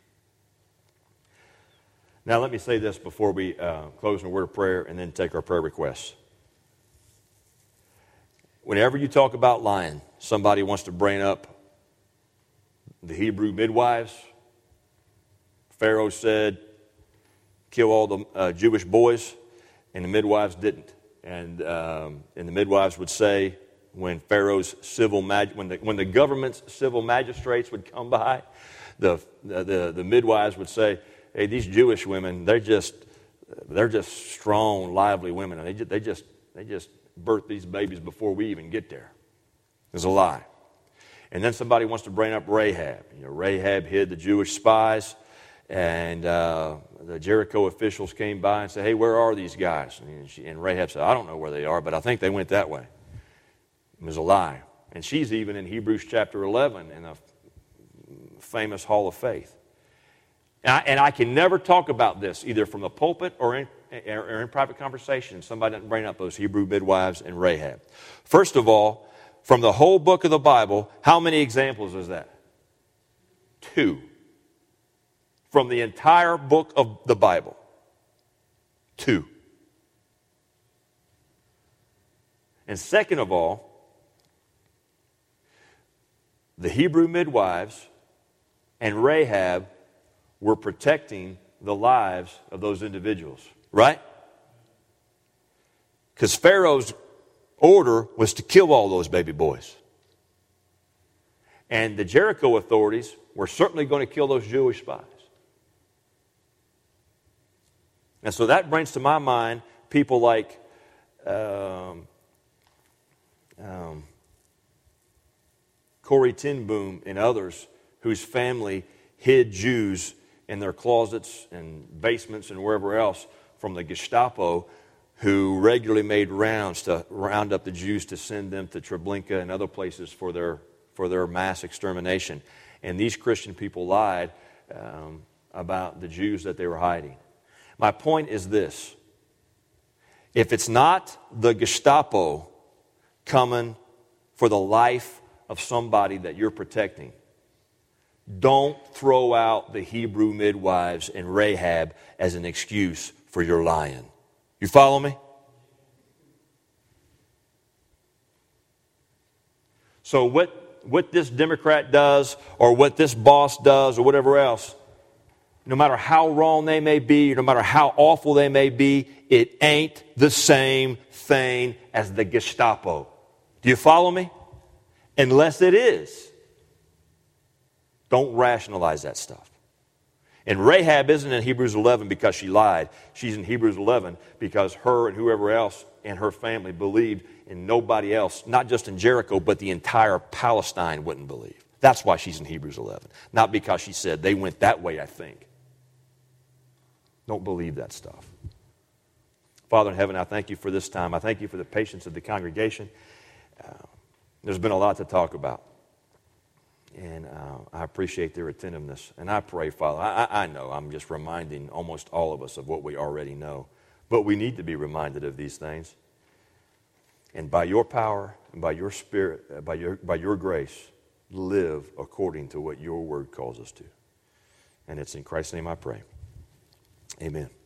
Now let me say this before we uh, close in a word of prayer and then take our prayer requests. Whenever you talk about lying, somebody wants to bring up the Hebrew midwives. Pharaoh said, kill all the uh, Jewish boys, and the midwives didn't. And um, and the midwives would say, when Pharaoh's civil mag- when the when the government's civil magistrates would come by, the the the midwives would say, hey, these Jewish women, they're just they're just strong, lively women, and they just, they just they just birth these babies before we even get there. It's a lie. And then somebody wants to bring up Rahab. You know, Rahab hid the Jewish spies, and uh, the Jericho officials came by and said, hey, where are these guys? And, she, and Rahab said, I don't know where they are, but I think they went that way. It was a lie. And she's even in Hebrews chapter eleven in a famous hall of faith. And I, and I can never talk about this, either from the pulpit or in, or in private conversation. Somebody doesn't bring up those Hebrew midwives and Rahab. First of all, from the whole book of the Bible, how many examples is that? Two. From the entire book of the Bible. Two. And second of all, the Hebrew midwives and Rahab were protecting the lives of those individuals, right? Because Pharaoh's order was to kill all those baby boys. And the Jericho authorities were certainly going to kill those Jewish spies. And so that brings to my mind people like, um, um, Corrie ten Boom and others whose family hid Jews in their closets and basements and wherever else from the Gestapo, who regularly made rounds to round up the Jews to send them to Treblinka and other places for their for their mass extermination. And these Christian people lied um, about the Jews that they were hiding. My point is this. If it's not the Gestapo coming for the life of somebody that you're protecting, don't throw out the Hebrew midwives and Rahab as an excuse for your lying. You follow me? So what, what this Democrat does, or what this boss does, or whatever else, no matter how wrong they may be, no matter how awful they may be, it ain't the same thing as the Gestapo. Do you follow me? Unless it is. Don't rationalize that stuff. And Rahab isn't in Hebrews eleven because she lied. She's in Hebrews eleven because her and whoever else in her family believed, and nobody else, not just in Jericho, but the entire Palestine wouldn't believe. That's why she's in Hebrews eleven. Not because she said, they went that way, I think. Don't believe that stuff. Father in heaven, I thank you for this time. I thank you for the patience of the congregation. Uh, there's been a lot to talk about. And uh, I appreciate their attentiveness. And I pray, Father, I, I know I'm just reminding almost all of us of what we already know. But we need to be reminded of these things. And by your power and by your spirit, uh, by your, by your grace, live according to what your word calls us to. And it's in Christ's name I pray. Amen.